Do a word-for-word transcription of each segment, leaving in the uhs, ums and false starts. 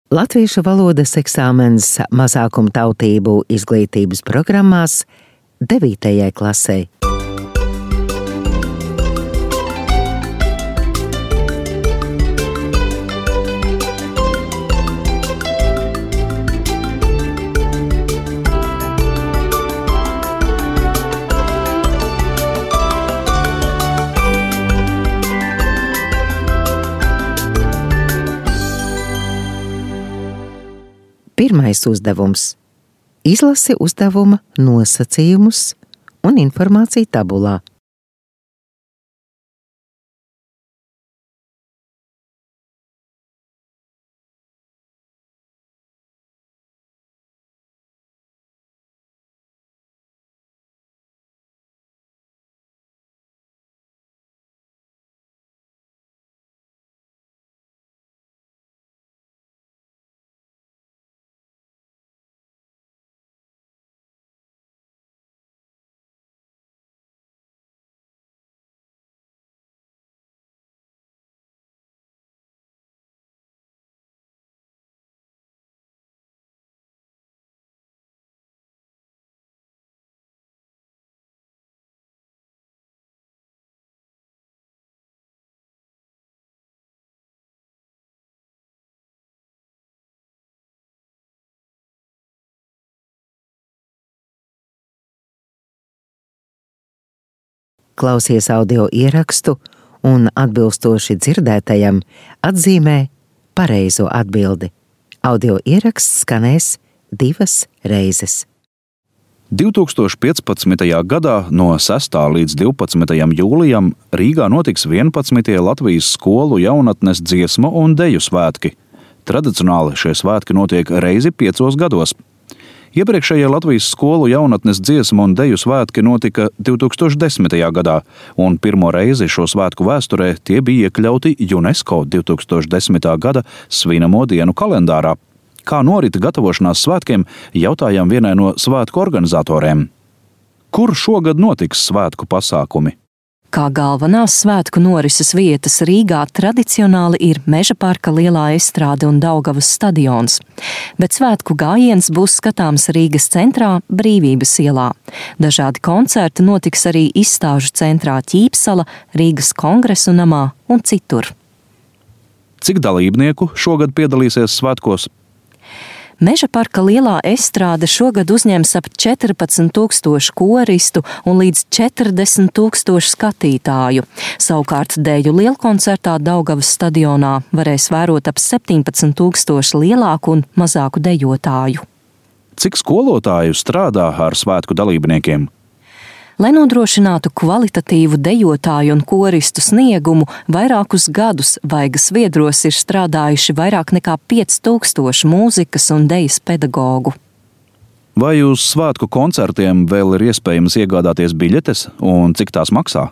Latviešu valodas eksāmens mazākumtautību izglītības programmās devītajai klasei. Pirmais uzdevums. Izlasi uzdevuma nosacījumus un informāciju tabulā. Klausies audio ierakstu un atbilstoši dzirdētajam atzīmē pareizo atbildi. Audio ieraksts skanēs divas reizes. divtūkstoš piecpadsmitajā gadā no sestā līdz divpadsmitajam jūlijam Rīgā notiks vienpadsmitie Latvijas skolu jaunatnes dziesmu un deju svētki. Tradicionāli šie svētki notiek reizi piecos gados. Iepriekšējie Latvijas skolu jaunatnes dziesmu un deju svētki notika divtūkstoš desmitajā gadā, un pirmo reizi šo svētku vēsturē tie bija iekļauti UNESCO divtūkstoš desmitā gada svinamo dienu kalendārā. Kā norita gatavošanās svētkiem, jautājām vienai no svētku organizatoriem. Kur šogad notiks svētku pasākumi? Kā galvenās svētku norises vietas Rīgā tradicionāli ir Meža parka lielā estrāde un Daugavas stadions, bet svētku gājiens būs skatāms Rīgas centrā Brīvības ielā. Dažādi koncerti notiks arī izstāžu centrā Ķīpsala, Rīgas Kongresu namā un citur. Cik dalībnieku šogad piedalīsies svētkos? Meža parka lielā estrāde šogad uzņems ap četrpadsmit tūkstošu koristu un līdz četrdesmit tūkstošu skatītāju. Savukārt deju lielkoncertā Daugavas stadionā varēs vērot ap septiņpadsmit tūkstošu lielāku un mazāku dejotāju. Cik skolotāju strādā ar svētku dalībniekiem? Lai nodrošinātu kvalitatīvu dejotāju un koristu sniegumu, vairākus gadus Vaigas Viedros ir strādājuši vairāk nekā pieci tūkstoši mūzikas un dejas pedagogu. Vai uz svētku koncertiem vēl ir iespējams iegādāties biļetes un cik tās maksā?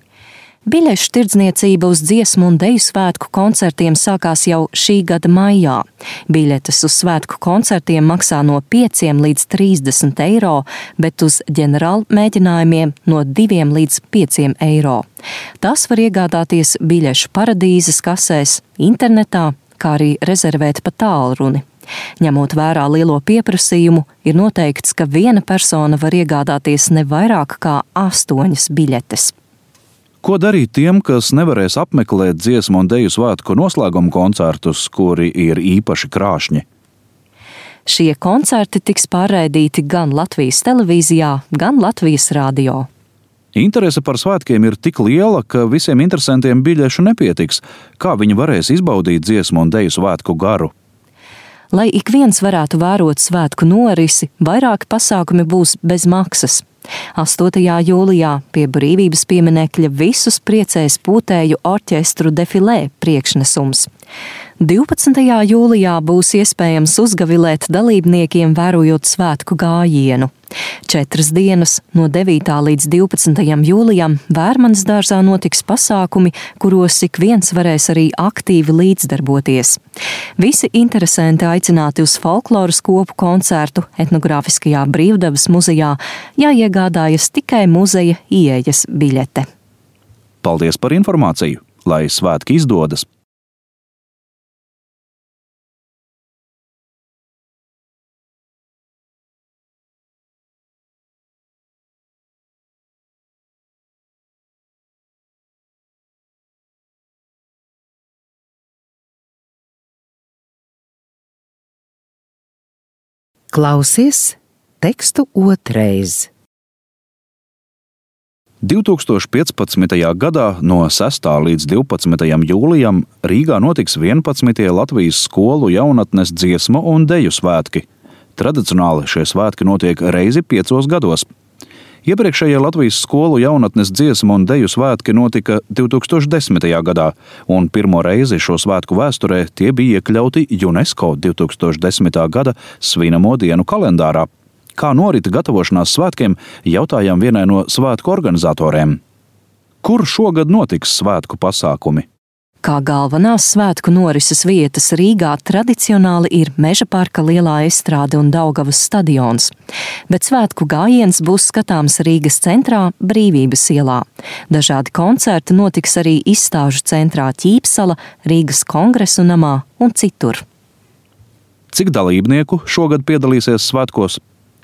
Biļešu tirdzniecība uz dziesmu un deju svētku koncertiem sākās jau šī gada maijā. Biļetes uz svētku koncertiem maksā no pieciem līdz trīsdesmit eiro, bet uz ģenerāla mēģinājumiem no diviem līdz pieciem eiro. Tās var iegādāties biļešu paradīzes kasēs, internetā, kā arī rezervēt pa tālruni. Ņemot vērā lielo pieprasījumu, ir noteikts, ka viena persona var iegādāties ne vairāk kā astoņas biļetes. Ko darīt tiem, kas nevarēs apmeklēt dziesmu un deju svētku noslēguma koncertus, kuri ir īpaši krāšņi? Šie koncerti tiks pārraidīti gan Latvijas televīzijā, gan Latvijas radio. Interese par svētkiem ir tik liela, ka visiem interesantiem biļešu nepietiks. Kā viņi varēs izbaudīt dziesmu un deju svētku garu? Lai ik viens varētu vērot svētku norisi, vairāki pasākumi būs bez maksas. astotajā jūlijā pie Brīvības pieminekļa visus priecēs pūtēju orķestru defilē priekšnesums. divpadsmitajā jūlijā būs iespējams uzgavilēt dalībniekiem vērojot svētku gājienu. Četras dienas no devītā līdz divpadsmitajam jūlijam Vērmanas dārzā notiks pasākumi, kuros ik viens varēs arī aktīvi līdzdarboties. Visi interesanti aicināti uz folkloras kopu koncertu etnogrāfiskajā Brīvdabas muzejā, jāiegādājas tikai muzeja ieejas biļete. Paldies par informāciju! Lai svētki izdodas! Klausies tekstu otrais. divtūkstoš piecpadsmitajā gadā no sestā līdz divpadsmitajam jūlijam Rīgā notiks vienpadsmitie Latvijas skolu jaunatnes dziesmu un deju svētki. Tradicionāli šie svētki notiek reizi piecos gados. Iepriekšējie Latvijas skolu jaunatnes dziesmu un deju svētki notika divtūkstoš desmitajā gadā, un pirmo reizi šo svētku vēsturē tie bija iekļauti UNESCO divtūkstoš desmitā gada svinamo dienu kalendārā. Kā norita gatavošanās svētkiem, jautājām vienai no svētku organizatoriem. Kur šogad notiks svētku pasākumi? Kā galvenās svētku norises vietas Rīgā tradicionāli ir Meža parka lielā estrāde un Daugavas stadions, bet svētku gājiens būs skatāms Rīgas centrā Brīvības ielā. Dažādi koncerti notiks arī izstāžu centrā Ķīpsala, Rīgas Kongresu namā un citur. Cik dalībnieku šogad piedalīsies svētkos?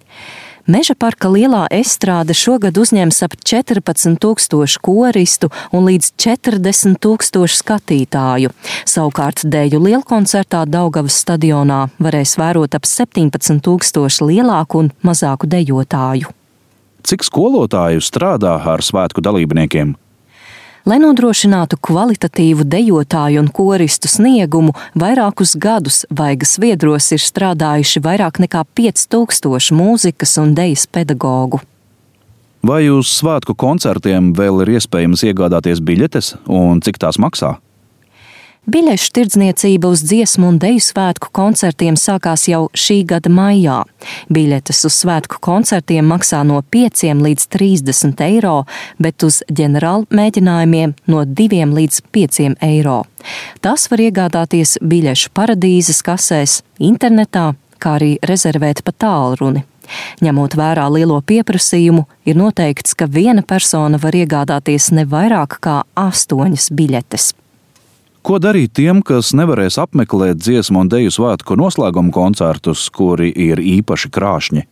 Meža parka lielā estrāde šogad uzņems ap četrpadsmit tūkstošu koristu un līdz četrdesmit tūkstošu skatītāju. Savukārt deju lielkoncertā Daugavas stadionā varēs vērot ap septiņpadsmit tūkstošu lielāku un mazāku dejotāju. Cik skolotāju strādā ar svētku dalībniekiem? Lai nodrošinātu kvalitatīvu dejotāju un koristu sniegumu, vairākus gadus Vaigas Viedros ir strādājuši vairāk nekā pieci tūkstoši mūzikas un dejas pedagogu. Vai uz svētku koncertiem vēl ir iespējams iegādāties biļetes un cik tās maksā? Biļešu tirdzniecība uz dziesmu un deju svētku koncertiem sākās jau šī gada maijā. Biļetes uz svētku koncertiem maksā no pieciem līdz trīsdesmit eiro, bet uz ģenerāla mēģinājumiem no diviem līdz pieciem eiro. Tas var iegādāties biļešu paradīzes kasēs, internetā, kā arī rezervēt pa tālruni. Ņemot vērā lielo pieprasījumu, ir noteikts, ka viena persona var iegādāties ne vairāk kā astoņas biļetes. Ko darīt tiem, kas nevarēs apmeklēt dziesmu un deju svētku noslēguma koncertus, kuri ir īpaši krāšņi?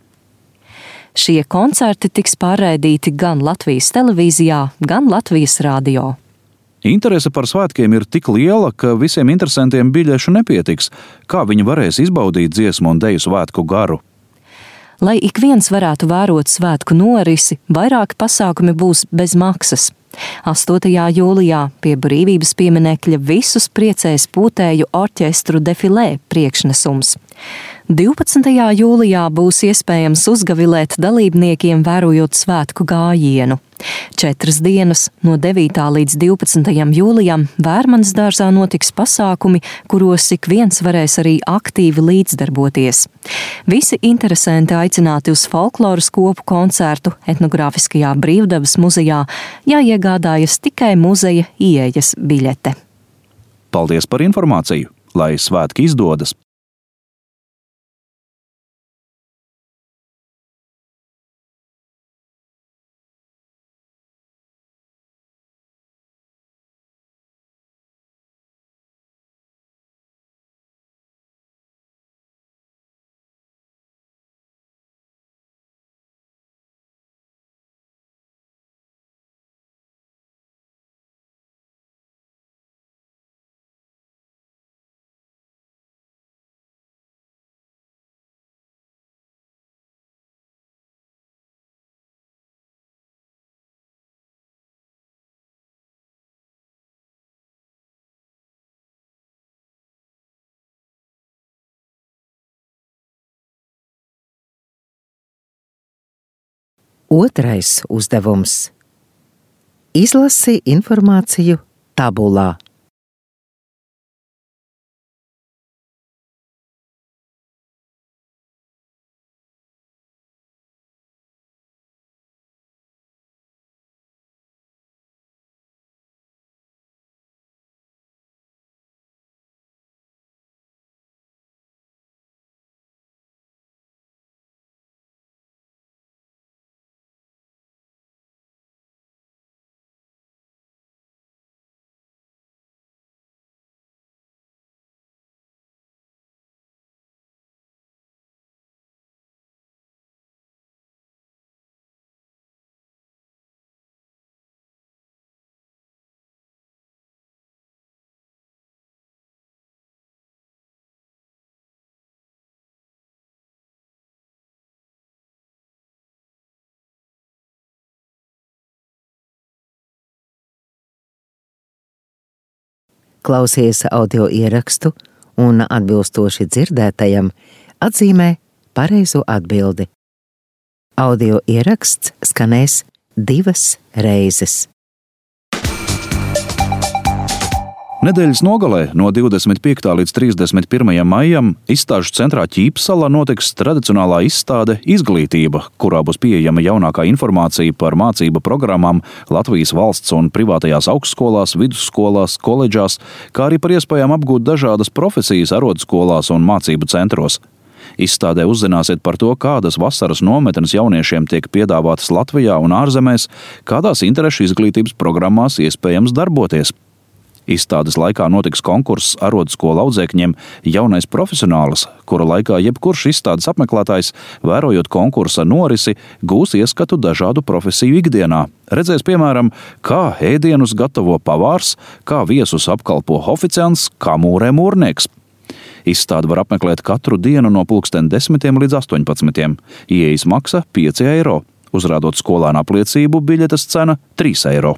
Šie koncerti tiks pārraidīti gan Latvijas televīzijā, gan Latvijas radio. Interese par svētkiem ir tik liela, ka visiem interesantiem biļešu nepietiks. Kā viņi varēs izbaudīt dziesmu un deju svētku garu? Lai ik viens varētu vērot svētku norisi, vairāki pasākumi būs bez maksas. astotajā jūlijā pie Brīvības pieminekļa visus priecēs pūtēju orķestru defilē priekšnesums. divpadsmitajā jūlijā būs iespējams uzgavilēt dalībniekiem vērojot svētku gājienu. Četras dienas, no devītā līdz divpadsmitajam jūlijam, Vērmanas dārzā notiks pasākumi, kuros ik viens varēs arī aktīvi līdzdarboties. Visi interesanti aicināti uz folkloras kopu koncertu etnogrāfiskajā Brīvdabas muzejā, jāiegādājas tikai muzeja ieejas biļete. Paldies par informāciju! Lai svētki izdodas! Otrais uzdevums. Izlasi informāciju tabulā. Klausies audio ierakstu un atbilstoši dzirdētajam atzīmē pareizo atbildi. Audio ieraksts skanēs divas reizes. Nedēļas nogalē no divdesmit piektā līdz trīsdesmit pirmajam maijam izstāžu centrā Ķīpsalā notiks tradicionālā izstāde Izglītība, kurā būs pieejama jaunākā informācija par mācību programmām Latvijas valsts un privātajās augstskolās, vidusskolās, koledžās, kā arī par iespējām apgūt dažādas profesijas arodskolās un mācību centros. Izstādē uzzināsiet par to, kādas vasaras nometnes jauniešiem tiek piedāvātas Latvijā un ārzemēs, kādās interešu izglītības programmās iespējams darboties. Izstādes laikā notiks konkurss arodskolu audzēkņiem Jaunais profesionālis, kura laikā jebkurš izstādes apmeklētājs, vērojot konkursa norisi, gūs ieskatu dažādu profesiju ikdienā. Redzēs, piemēram, kā ēdienus gatavo pavārs, kā viesus apkalpo oficiants, kā mūrē mūrnieks. Izstādi var apmeklēt katru dienu no pulksten desmitiem līdz astoņpadsmitiem. Ieejas maksa pieci eiro. Uzrādot skolēna apliecību, biļetes cena trīs eiro.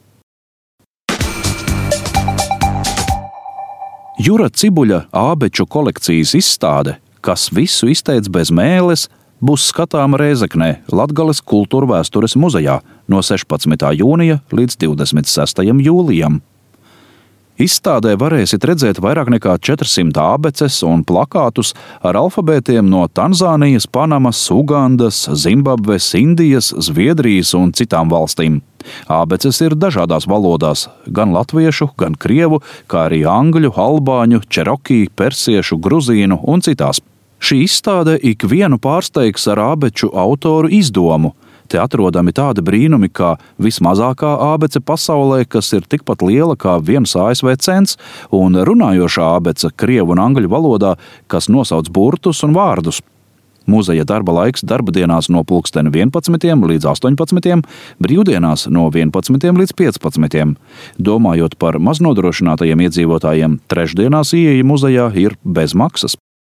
Jura Cibuļa ābeču kolekcijas izstāde, kas visu izteic bez mēles, būs skatāma Rēzeknē, Latgales kultūrvēstures muzejā no sešpadsmitā jūnija līdz divdesmit sestajam jūlijam. Izstādē varēsiet redzēt vairāk nekā četrsimt ābeces un plakātus ar alfabētiem no Tanzānijas, Panamas, Ugandas, Zimbabves, Indijas, Zviedrijas un citām valstīm. Ābeces ir dažādās valodās, gan latviešu, gan krievu, kā arī angļu, albāņu, čerokī, persiešu, gruzīnu un citās. Šī izstāde ikvienu pārsteigs ar ābeču autoru izdomu. Te atrodami tādi brīnumi kā vismazākā ābece pasaulē, kas ir tikpat liela kā viens A S V cents, un runājošā ābece krievu un angļu valodā, kas nosauc burtus un vārdus. Muzeja darba laiks darbadienās no pulksten vienpadsmitiem līdz astoņpadsmitiem, brīvdienās no vienpadsmitiem līdz piecpadsmitiem. Domājot par maznodrošinātajiem iedzīvotājiem, trešdienās ieeja muzejā ir bez maksas.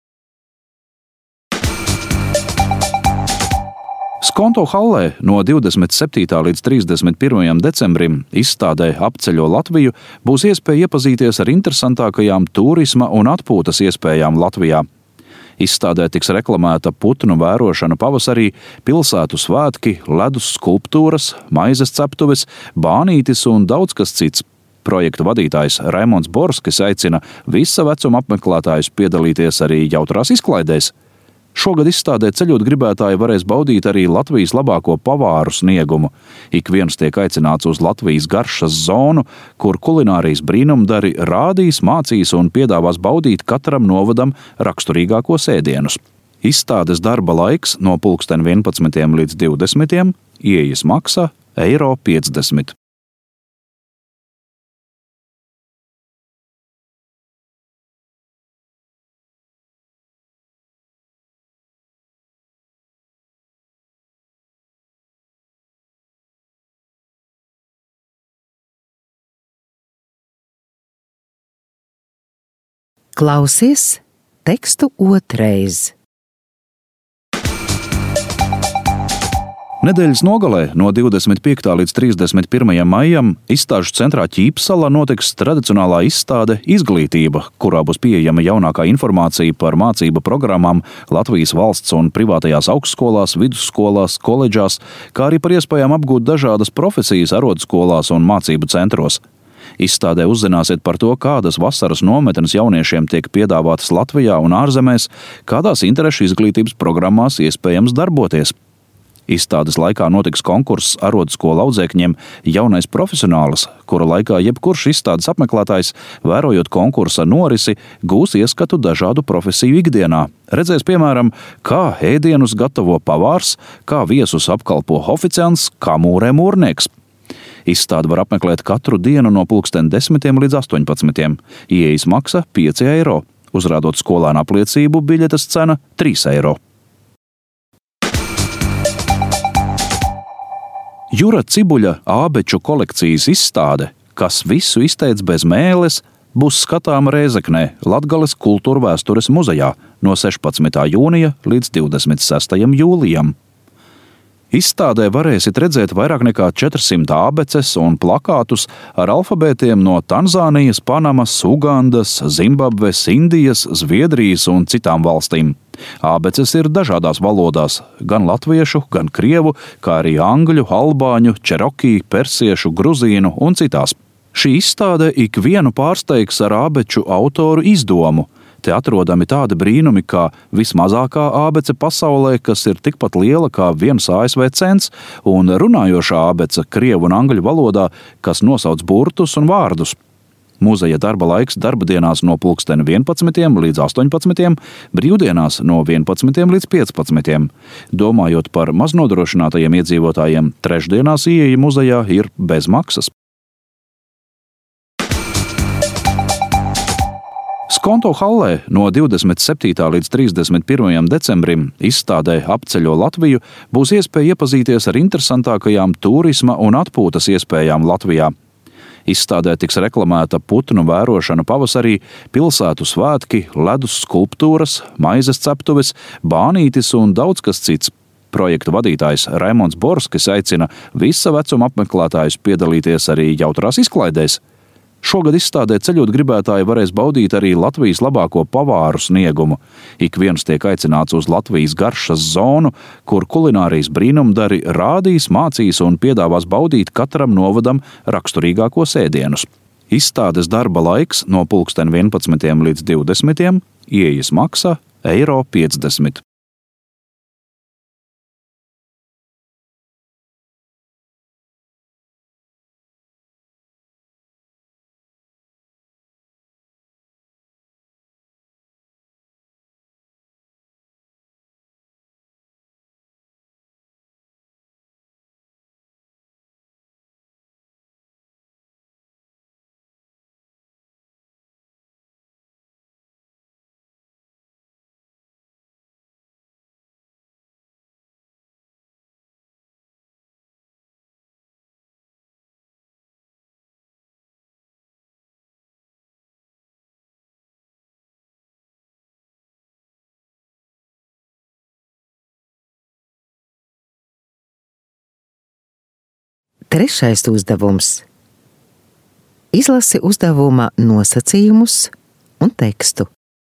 Skonto hallē no divdesmit septītā līdz trīsdesmit pirmajam decembrim izstādē Apceļo Latviju būs iespēja iepazīties ar interesantākajām turisma un atpūtas iespējām Latvijā. Izstādē tiks reklamēta putnu vērošana pavasarī, pilsētu svētki, ledus skulptūras, maizes ceptuves, bānītis un daudz kas cits. Projekta vadītājs Raimonds Borskis aicina visa vecuma apmeklētājus piedalīties arī jautrās izklaidēs. Šogad izstādē ceļot gribētāji varēs baudīt arī Latvijas labāko pavāru sniegumu. Ik viens tiek aicināts uz Latvijas garšas zonu, kur kulinārijas brīnumdari rādīs, mācīs un piedāvās baudīt katram novadam raksturīgākos ēdienus. Izstādes darba laiks no pulksten vienpadsmitiem līdz divdesmitiem, ieejas maksa eiro piecdesmit. Klausies tekstu otrais. Nedēļas nogalē no divdesmit piektā līdz trīsdesmit pirmajam maijam izstāžu centrā Ķīpsalā notiks tradicionālā izstāde Izglītība, kurā būs pieejama jaunākā informācija par mācību programmām Latvijas valsts un privātajās augstskolās, vidusskolās, koledžās, kā arī par iespējām apgūt dažādas profesijas arodskolās un mācību centros. Izstādē uzzināsiet par to, kādas vasaras nometnes jauniešiem tiek piedāvātas Latvijā un ārzemēs, kādās interešu izglītības programmās iespējams darboties. Izstādes laikā notiks konkurss arodskolu audzēkņiem Jaunais profesionālis, kura laikā jebkurš izstādes apmeklētājs, vērojot konkursa norisi, gūs ieskatu dažādu profesiju ikdienā. Redzēs, piemēram, kā ēdienus gatavo pavārs, kā viesus apkalpo oficiants, kā mūrē mūrnieks. Izstādi var apmeklēt katru dienu no pulksten desmitiem līdz astoņpadsmitiem. Ieejas maksa pieci eiro. Uzrādot skolēna apliecību, biļetes cena trīs eiro. Jura Cibuļa ābeču kolekcijas izstāde, kas visu izteic bez mēles, būs skatāma Rēzeknē, Latgales kultūrvēstures muzejā no sešpadsmitā jūnija līdz divdesmit sestajam jūlijam. Izstādē varēsiet redzēt vairāk nekā četrsimt ābeces un plakātus ar alfabētiem no Tanzānijas, Panamas, Ugandas, Zimbabves, Indijas, Zviedrijas un citām valstīm. Ābeces ir dažādās valodās, gan latviešu, gan krievu, kā arī angļu, albāņu, čerokī, persiešu, gruzīnu un citās. Šī izstāde ikvienu pārsteigs ar ābeču autoru izdomu. Te atrodami tādi brīnumi kā vismazākā ābece pasaulē, kas ir tikpat liela kā viens A S V cents, un runājošā ābece krievu un angļu valodā, kas nosauc burtus un vārdus. Muzeja darba laiks darba dienās no pulksteni vienpadsmitiem līdz astoņpadsmitiem, brīvdienās no vienpadsmitiem līdz piecpadsmitiem. Domājot par maznodrošinātajiem iedzīvotājiem, trešdienās ieeja muzejā ir bez maksas. Skonto hallē no divdesmit septītā līdz trīsdesmit pirmajam decembrim izstādē Apceļo Latviju būs iespēja iepazīties ar interesantākajām turisma un atpūtas iespējām Latvijā. Izstādē tiks reklamēta putnu vērošana pavasarī, pilsētu svētki, ledus skulptūras, maizes ceptuves, bānītis un daudz kas cits. Projektu vadītājs Raimonds Borskis aicina visa vecuma apmeklētājus piedalīties arī jautrās izklaidēs. Šogad izstādē ceļot gribētāji varēs baudīt arī Latvijas labāko pavāru sniegumu. Ik viens tiek aicināts uz Latvijas garšas zonu, kur kulinārijas brīnumdari rādīs, mācīs un piedāvās baudīt katram novadam raksturīgākos ēdienus. Izstādes darba laiks no pulksten vienpadsmitiem līdz divdesmitiem, ieejas maksa eiro piecdesmit. Trešais uzdevums. Izlasi uzdevuma nosacījumus un tekstu.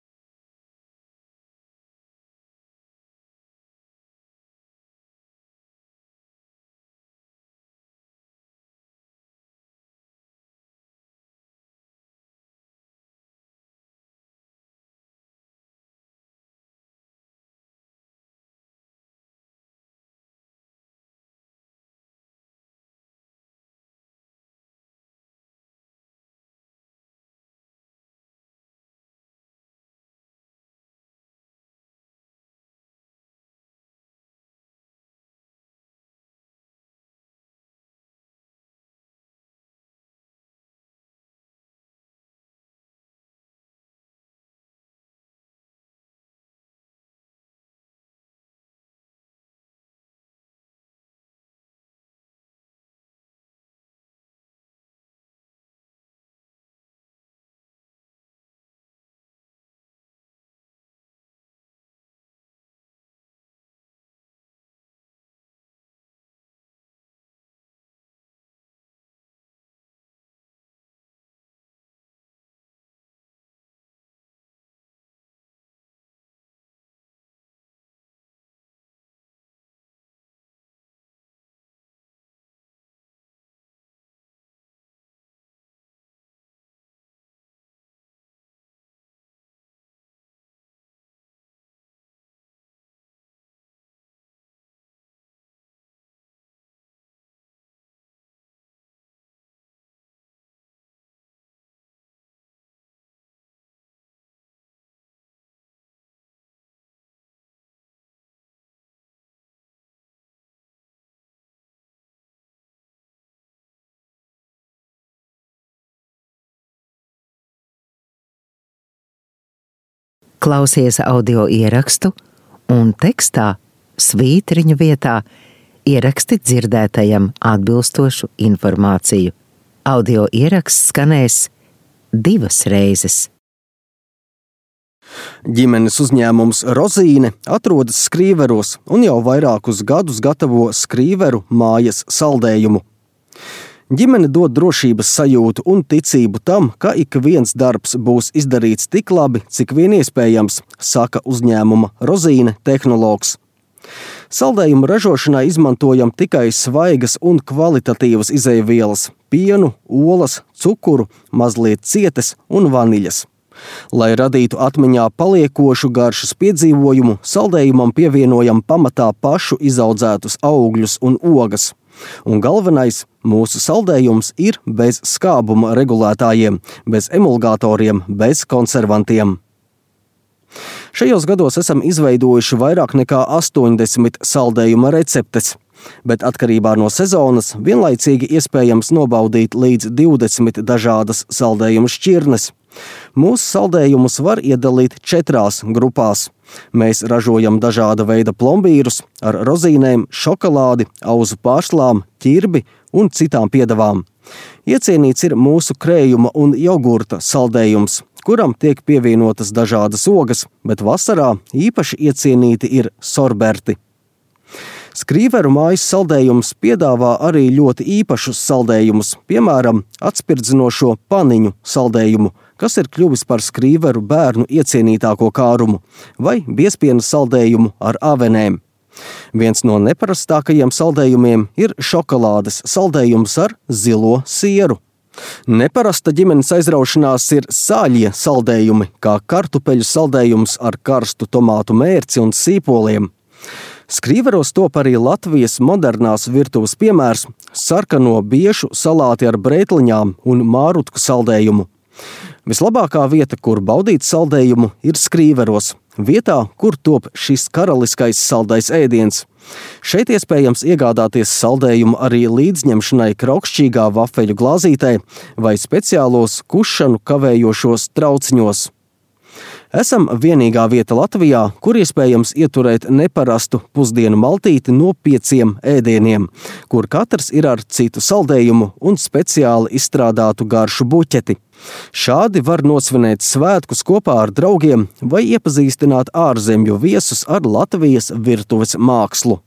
Klausies audio ierakstu un tekstā svītriņu vietā ieraksti dzirdētajam atbilstošu informāciju. Audio ieraksts skanēs divas reizes. Ģimenes uzņēmums Rozīne atrodas Skrīveros un jau vairākus gadus gatavo skrīveru mājas saldējumu. Ģimene dod drošības sajūtu un ticību tam, ka ik viens darbs būs izdarīts tik labi, cik vien iespējams, saka uzņēmuma Rozīne tehnologs. Saldējumu ražošanai izmantojam tikai svaigas un kvalitatīvas izejvielas – pienu, olas, cukuru, mazliet cietes un vaniļas. Lai radītu atmiņā paliekošu garšas piedzīvojumu, saldējumam pievienojam pamatā pašu izaudzētus augļus un ogas. Un galvenais, mūsu saldējums ir bez skābuma regulētājiem, bez emulgatoriem, bez konservantiem. Šajos gados esam izveidojuši vairāk nekā astoņdesmit saldējuma receptes, bet atkarībā no sezonas vienlaicīgi iespējams nobaudīt līdz divdesmit dažādas saldējuma šķirnes. Mūsu saldējumus var iedalīt četrās grupās. Mēs ražojam dažāda veida plombīrus ar rozīnēm, šokolādi, auzu pārslām, ķirbi un citām piedevām. Iecienīts ir mūsu krējuma un jogurta saldējums, kuram tiek pievienotas dažādas ogas, bet vasarā īpaši iecienīti ir sorberti. Skrīveru mājas saldējums piedāvā arī ļoti īpašus saldējumus, piemēram, atspirdzinošo paniņu saldējumu, kas ir kļuvis par skrīveru bērnu iecienītāko kārumu, vai biezpiena saldējumu ar avenēm. Viens no neparastākajiem saldējumiem ir šokolādes saldējums ar zilo sieru. Neparasta ģimenes aizraušanās ir sāļie saldējumi, kā kartupeļu saldējums ar karstu tomātu mērci un sīpoliem. Skrīveros top arī Latvijas modernās virtuves piemērs – sarkano biešu salāti ar brētliņām un mārutku saldējumu. Vislabākā vieta, kur baudīt saldējumu, ir Skrīveros, vietā, kur top šis karaliskais saldais ēdiens. Šeit iespējams iegādāties saldējumu arī līdzņemšanai kraukšķīgā vafeļu glāzītē vai speciālos kušanu kavējošos trauciņos. Esam vienīgā vieta Latvijā, kur iespējams ieturēt neparastu pusdienu maltīti no pieciem ēdieniem, kur katrs ir ar citu saldējumu un speciāli izstrādātu garšu buķeti. Šādi var nosvinēt svētkus kopā ar draugiem vai iepazīstināt ārzemju viesus ar Latvijas virtuves mākslu.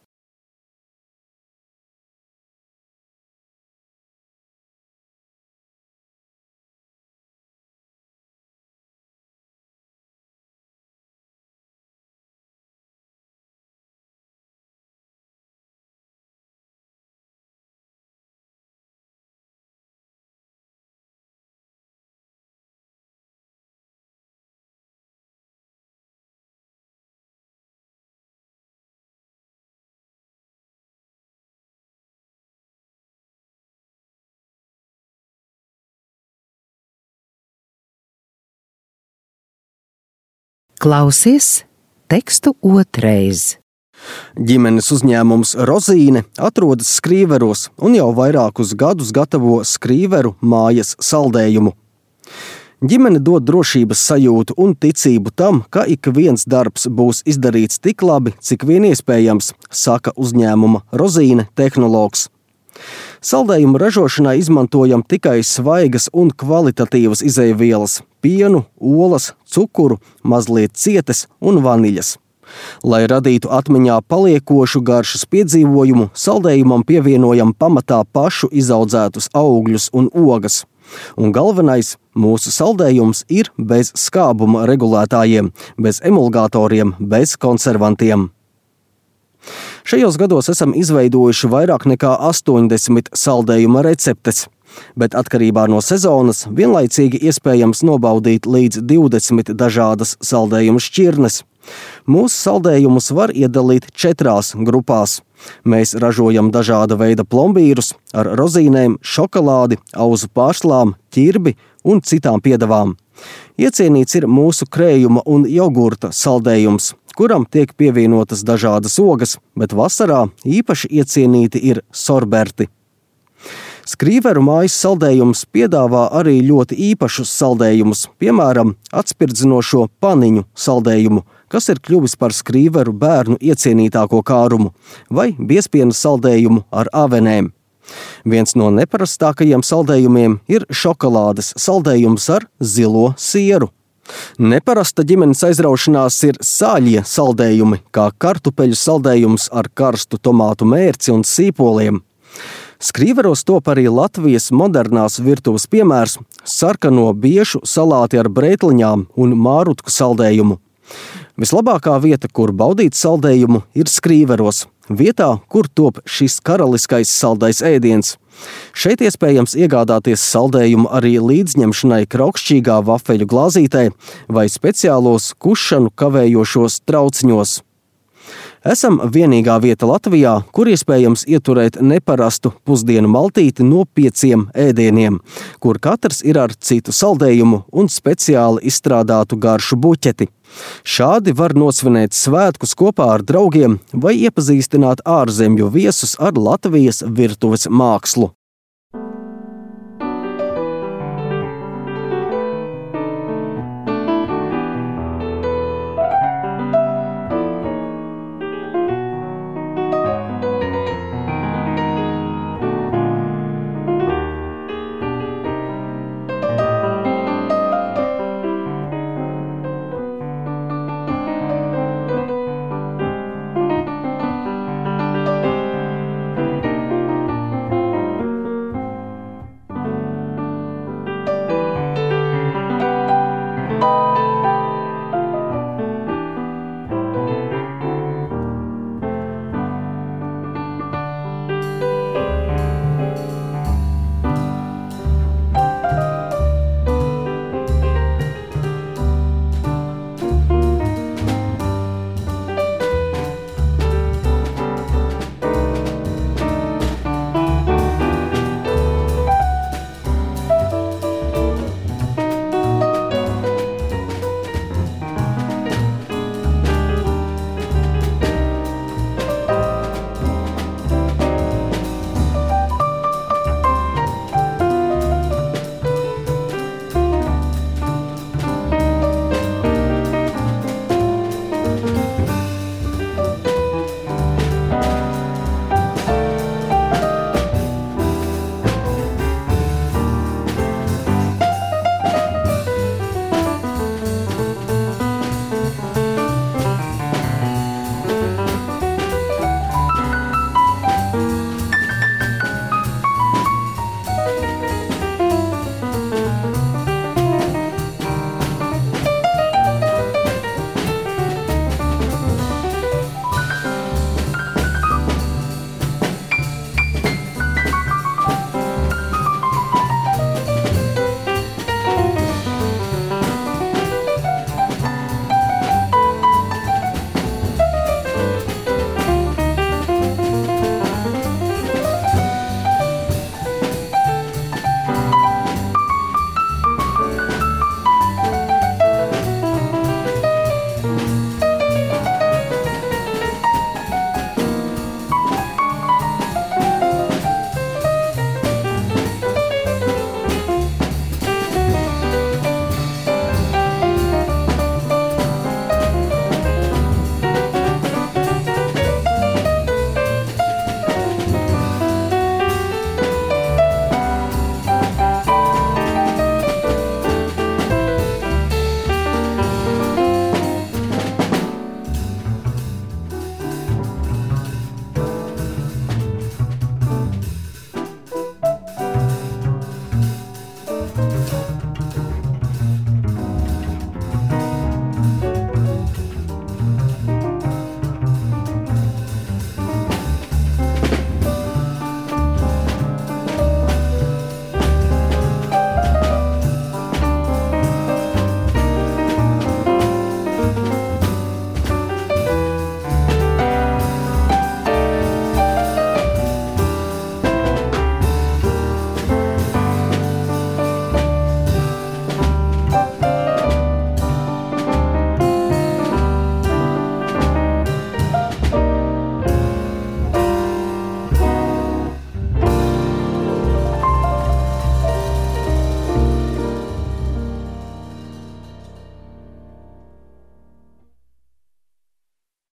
Klausies tekstu otrais. Ģimenes uzņēmums Rozīne atrodas Skrīveros un jau vairākus gadus gatavo skrīveru mājas saldējumu. Ģimene dod drošības sajūtu un ticību tam, ka ik viens darbs būs izdarīts tik labi, cik vien iespējams, saka uzņēmuma Rozīne tehnologs. Saldējumu ražošanai izmantojam tikai svaigas un kvalitatīvas izejvielas – pienu, olas, cukuru, mazliet cietes un vaniļas. Lai radītu atmiņā paliekošu garšas piedzīvojumu, saldējumam pievienojam pamatā pašu izaudzētus augļus un ogas. Un galvenais, mūsu saldējums ir bez skābuma regulētājiem, bez emulgatoriem, bez konservantiem. Šajos gados esam izveidojuši vairāk nekā astoņdesmit saldējuma receptes, bet atkarībā no sezonas vienlaicīgi iespējams nobaudīt līdz divdesmit dažādas saldējuma šķirnes. Mūsu saldējumus var iedalīt četrās grupās. Mēs ražojam dažāda veida plombīrus ar rozīnēm, šokolādi, auzu pārslām, ķirbi un citām piedevām. Iecienīts ir mūsu krējuma un jogurta saldējums, kuram tiek pievienotas dažādas ogas, bet vasarā īpaši iecienīti ir sorberti. Skrīveru mājas saldējums piedāvā arī ļoti īpašus saldējumus, piemēram, atspirdzinošo paniņu saldējumu, kas ir kļuvis par skrīveru bērnu iecienītāko kārumu, vai biezpiena saldējumu ar avenēm. Viens no neparastākajiem saldējumiem ir šokolādes saldējums ar zilo sieru. Neparasta ģimenes aizraušanās ir sāļie saldējumi, kā kartupeļu saldējums ar karstu tomātu mērci un sīpoliem. Skrīveros top arī Latvijas modernās virtuves piemērs – sarkano biešu salāti ar brētliņām un mārutku saldējumu. Vislabākā vieta, kur baudīt saldējumu, ir Skrīveros, vietā, kur top šis karaliskais saldais ēdiens. Šeit iespējams iegādāties saldējumu arī līdzņemšanai kraukšķīgā vafeļu glāzītē vai speciālos kušanu kavējošos trauciņos. Esam vienīgā vieta Latvijā, kur iespējams ieturēt neparastu pusdienu maltīti no pieciem ēdieniem, kur katrs ir ar citu saldējumu un speciāli izstrādātu garšu buķeti. Šādi var nosvinēt svētkus kopā ar draugiem vai iepazīstināt ārzemju viesus ar Latvijas virtuves mākslu.